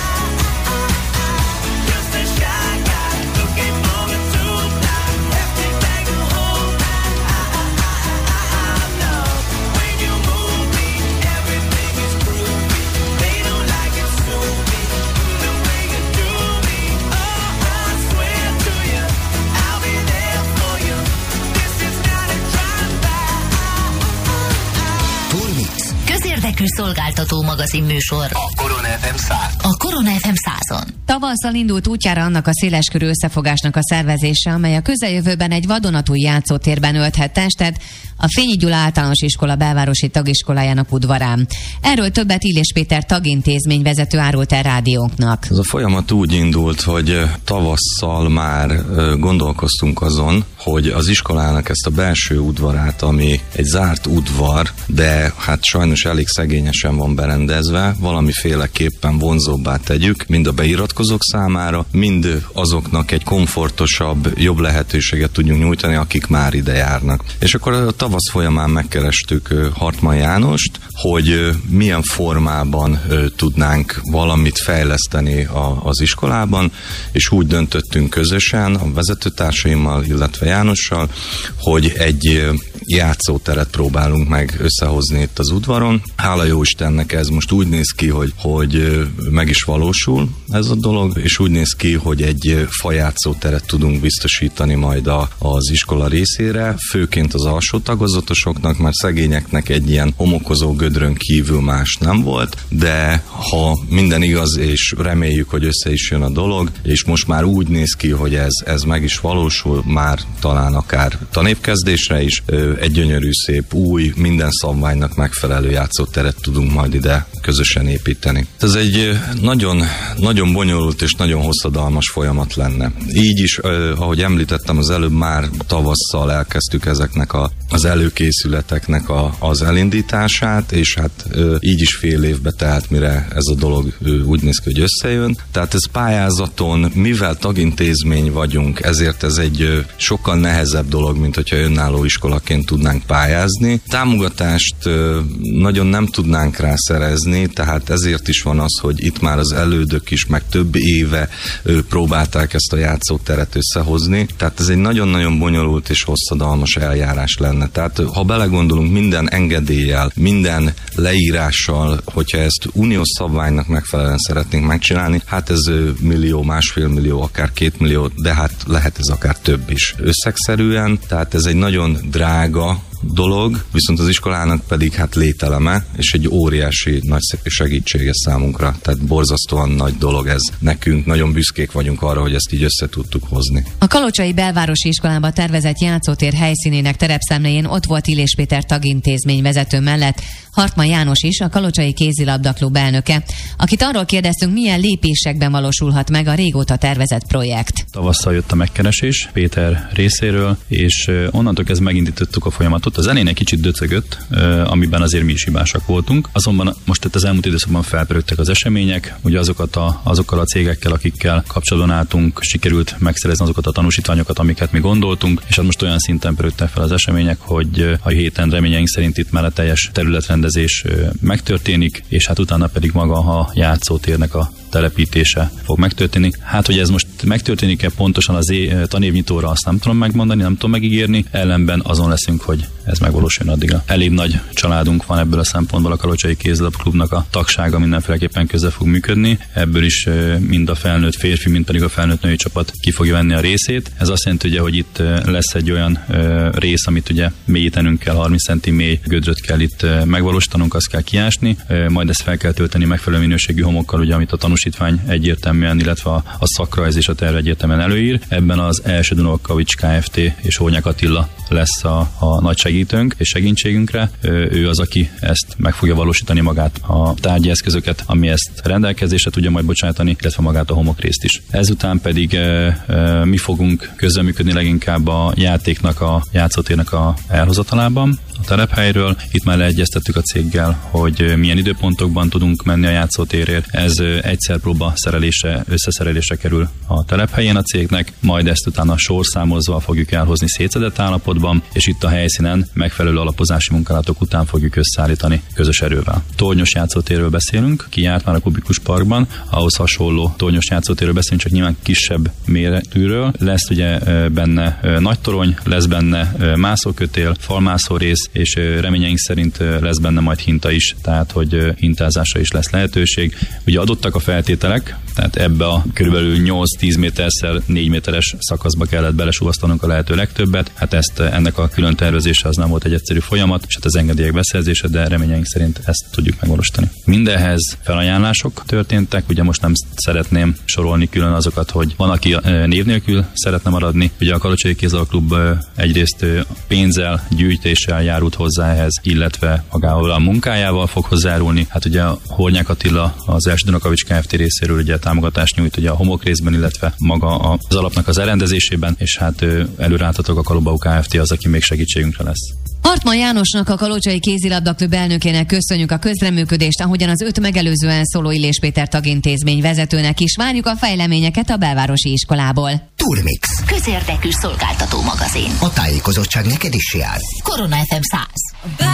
Just a shy guy looking for a two-fly. Everything a whole night. I, I, I, I, I love when you move me. Everything is groovy. They don't like it soupy the way you do me. Oh, I swear to you, I'll be there for you. This is not a drive-by. Turmix. Közérdekű szolgáltató magazin műsor. A Korona ef em száz. A Korona ef em százon. Tavasszal indult útjára annak a széleskörű összefogásnak a szervezése, amely a közeljövőben egy vadonatúj játszótérben ölthet testet, a Fényi Gyula Általános Iskola belvárosi tagiskolájának udvarán. Erről többet Illés Péter tagintézményvezető árult el rádiónknak. Ez a folyamat úgy indult, hogy tavasszal már gondolkoztunk azon, hogy az iskolának ezt a belső udvarát, ami egy zárt udvar, de hát sajnos elég szegényesen van berendezve, valamiféleképpen vonzóbbá tegyük, mind a beiratkozó feliratkozók számára, mind azoknak egy komfortosabb, jobb lehetőséget tudjunk nyújtani, akik már ide járnak. És akkor a tavasz folyamán megkerestük Hartmann Jánost, hogy milyen formában tudnánk valamit fejleszteni a, az iskolában, és úgy döntöttünk közösen a vezetőtársaimmal, illetve Jánossal, hogy egy játszóteret próbálunk meg összehozni itt az udvaron. Hála jó Istennek ez most úgy néz ki, hogy, hogy meg is valósul ez a dolog, és úgy néz ki, hogy egy fajátszóteret tudunk biztosítani majd a, az iskola részére, főként az alsó tagozatosoknak, mert szegényeknek egy ilyen homokozó gödrön kívül más nem volt, de ha minden igaz, és reméljük, hogy össze is jön a dolog, és most már úgy néz ki, hogy ez, ez meg is valósul, már talán akár tanévkezdésre is, egy gyönyörű, szép, új, minden szabványnak megfelelő játszóteret tudunk majd ide közösen építeni. Ez egy nagyon, nagyon bonyolult és nagyon hosszadalmas folyamat lenne. Így is, ahogy említettem az előbb, már tavasszal elkezdtük ezeknek a, az előkészületeknek a, az elindítását, és hát így is fél évbe telt, mire ez a dolog úgy néz ki, hogy összejön. Tehát ez pályázaton, mivel tagintézmény vagyunk, ezért ez egy sokkal nehezebb dolog, mint hogyha önálló iskolaként tudnánk pályázni. Támogatást nagyon nem tudnánk rá szerezni, tehát ezért is van az, hogy itt már az elődök is, meg több éve próbálták ezt a játszóteret összehozni. Tehát ez egy nagyon-nagyon bonyolult és hosszadalmas eljárás lenne. Tehát ha belegondolunk, minden engedéllyel, minden leírással, hogyha ezt uniós szabványnak megfelelően szeretnénk megcsinálni, hát ez millió, másfél millió, akár két millió, de hát lehet ez akár több is összegszerűen. Tehát ez egy nagyon drága dolog, viszont az iskolának pedig hát lételeme, és egy óriási nagy segítsége számunkra. Tehát borzasztóan nagy dolog ez nekünk. Nagyon büszkék vagyunk arra, hogy ezt így össze tudtuk hozni. A Kalocsai Belvárosi Iskolában tervezett játszótér helyszínének terepszemléjén ott volt Illés Péter tagintézmény vezető mellett Hartmann János is, a Kalocsai Kézilabdaklub elnöke, akit arról kérdeztünk, milyen lépésekben valósulhat meg a régóta tervezett projekt. Tavasszal jött a megkeresés Péter részéről, és onnantól kezdve megindítottuk a folyamatot. Az elején egy kicsit döcögött, amiben azért mi is hibásak voltunk. Azonban most itt az elmúlt időszakban felpörögtek az események, ugye azokat a, azokkal a cégekkel, akikkel kapcsolatban álltunk, sikerült megszerezni azokat a tanúsítványokat, amiket mi gondoltunk, és hát most olyan szinten pörögtek fel az események, hogy a héten reményeink szerint itt már a teljes területrendezés megtörténik, és hát utána pedig maga a játszótérnek a telepítése fog megtörténni. Hát, hogy ez most megtörténik-e pontosan az é- tanévnyitóra, azt nem tudom megmondani, nem tudom megígérni, ellenben azon leszünk, hogy ez megvalósuljon addigra. Elég nagy családunk van ebből a szempontból, a Kalocsai Kézilabdaklubnak a tagsága mindenféleképpen közel fog működni. Ebből is mind a felnőtt férfi, mind pedig a felnőtt női csapat ki fogja venni a részét. Ez azt jelenti, ugye, hogy itt lesz egy olyan rész, amit ugye mélyítenünk kell, harminc centi mély gödröt kell itt megvalósítanunk, azt kell kiásni, majd ezt fel kell tölteni megfelelő minőségű homokkal, ugye, amit a tanúsítvány egyértelműen, illetve a, a szakrajz és a terv egyértelműen előír. Ebben az első Dunolkavics Kft. És Hornyák Attila lesz a, a nagy segítőnk és segítségünkre. Ő az, aki ezt meg fogja valósítani, magát a tárgyi eszközöket, ami ezt rendelkezésre tudja majd bocsátani, illetve magát a homokrészt is. Ezután pedig e, e, mi fogunk közreműködni leginkább a játéknak, a játszótérnek a elhozatalában, a telephelyről. Itt már leegyeztettük a céggel, hogy milyen időpontokban tudunk menni a játszótérért. Ez egyszer próba szerelésre, összeszerelésre kerül a telephelyén a cégnek, majd ezt utána sorszámozva fogjuk elhozni szétszedett állapotban, és itt a helyszínen megfelelő alapozási munkálatok után fogjuk összeállítani közös erővel. Tornyos játszótérről beszélünk, ki járt már a Kubikus Parkban, ahhoz hasonló tornyos játszótérről beszélünk, csak nyilván kisebb méretűről. Lesz ugye benne nagy torony, lesz benne mászókötél, falmászó rész, és reményeink szerint lesz benne majd hinta is, tehát hogy hintázásra is lesz lehetőség. Ugye adottak a feltételek, tehát ebbe a körülbelül nyolc-tíz méterszer négy méteres szakaszba kellett belesúvasztanunk a lehető legtöbbet. Hát ezt ennek a külön tervezése az nem volt egy egyszerű folyamat, és hát az engedélyek beszerzése, de reményeink szerint ezt tudjuk megvalósítani. Mindenhez felajánlások történtek, ugye most nem szeretném sorolni külön azokat, hogy van, aki név nélkül szeretne maradni. Ugye a Kalocsai Kézilabdaklub egyrészt pénzzel, gyűjtéssel járult hozzá ehhez, illetve magával a munkájával fog hozzájárulni. Hát ugye a Hornyák Attila az első Dunolkavics Kft. Részéről ugye támogatást nyújt ugye a homokrészben, illetve maga az alapnak az elrendezésében, és hát előreláthatók a Kalobau Kft. Az, aki még segítségünkre lesz. Hartman Jánosnak, a Kalocsai Kézilabdaklub elnökének köszönjük a közreműködést, ahogyan az öt megelőzően szóló Illés Péter tagintézmény vezetőnek is várjuk a fejleményeket a belvárosi iskolából. Turmix. Közérdekű szolgáltató magazin. A tájékozottság neked is jár. Korona ef em száz.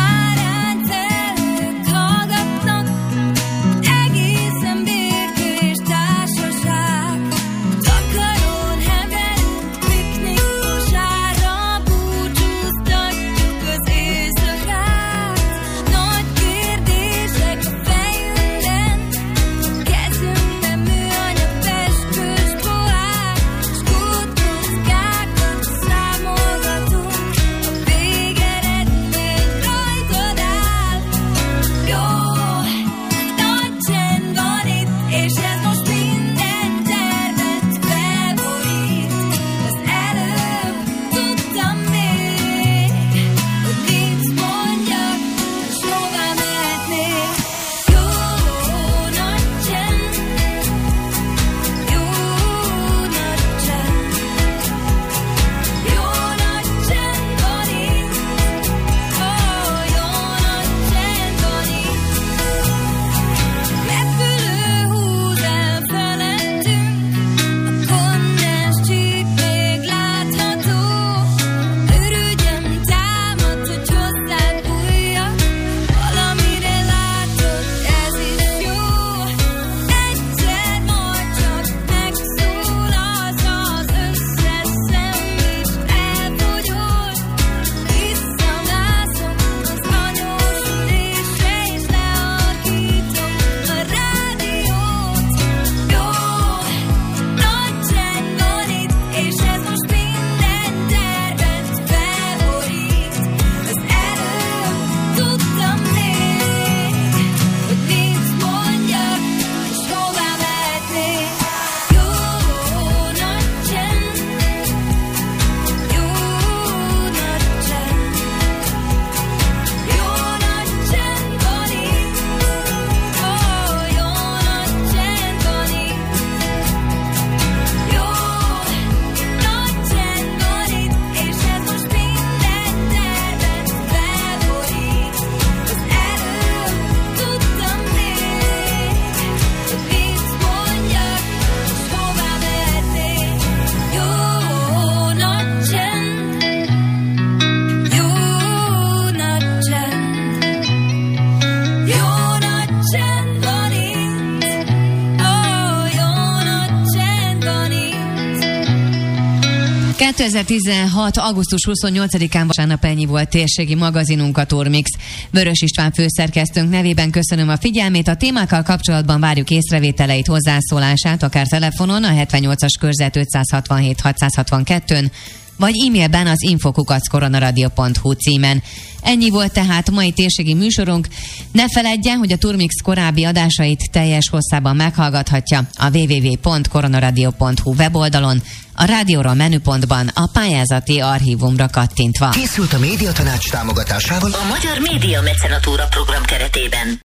kétezer-tizenhat. augusztus huszonnyolcadikán vasárnap ennyi volt térségi magazinunk, a Turmix. Vörös István főszerkesztőnk nevében köszönöm a figyelmét. A témákkal kapcsolatban várjuk észrevételeit, hozzászólását, akár telefonon a hetvennyolcas körzet ötszázhatvanhét hatszázhatvankettőn, vagy e-mailben az info kukac koronaradio pont hu címen. Ennyi volt tehát mai térségi műsorunk. Ne feledjen, hogy a Turmix korábbi adásait teljes hosszában meghallgathatja a double-u double-u double-u pont koronaradio pont hu weboldalon, a rádióra menüpontban a pályázati archívumra kattintva. Készült a Médiatanács támogatásával a Magyar Média Mecenatúra program keretében.